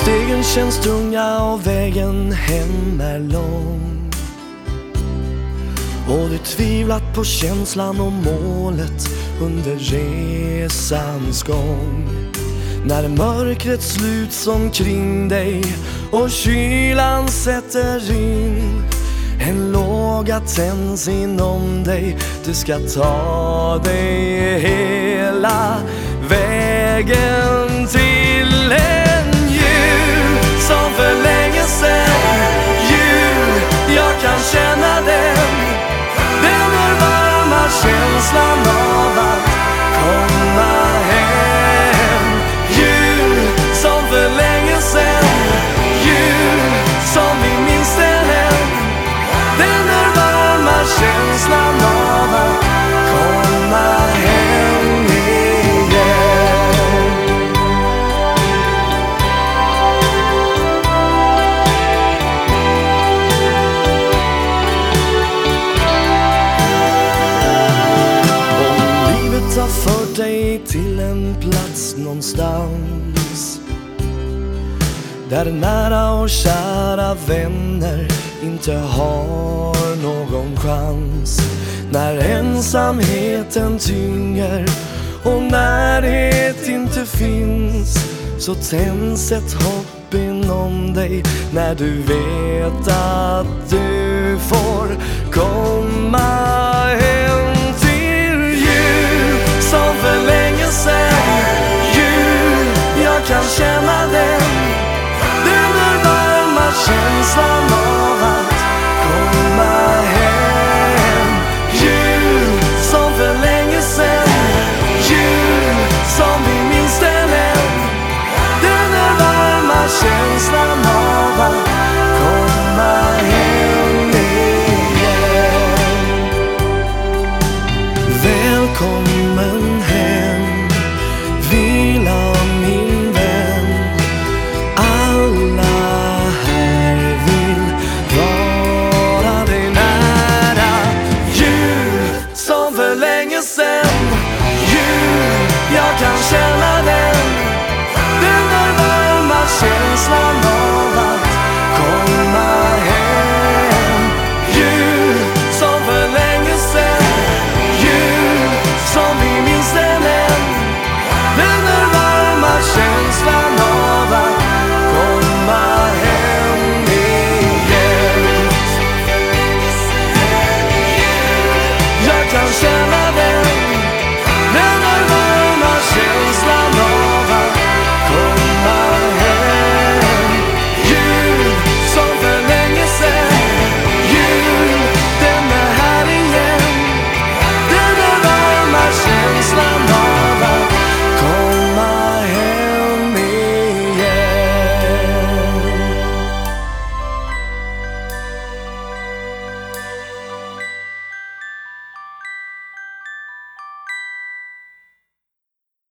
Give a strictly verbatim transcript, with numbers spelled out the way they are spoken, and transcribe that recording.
Stegen känns tunga och vägen hem är lång, och du tvivlat på känslan och målet under resans gång. När mörkret sluts omkring dig och kylan sätter in, en låga tänds inom dig. Du ska ta dig hela vägen till en jul som för länge sedan. Jul, jag kan känna den, den är varma känslan av att komma hem. Jul som för länge sedan, jul som vi minns den än. Den är varma känslan av att komma hem igen. Om livet har fört dig till en plats någonstans där nära och kära vänner inte har någon chans, när ensamheten tynger och närhet inte finns, så tänds ett hopp inom dig när du vet att du får komma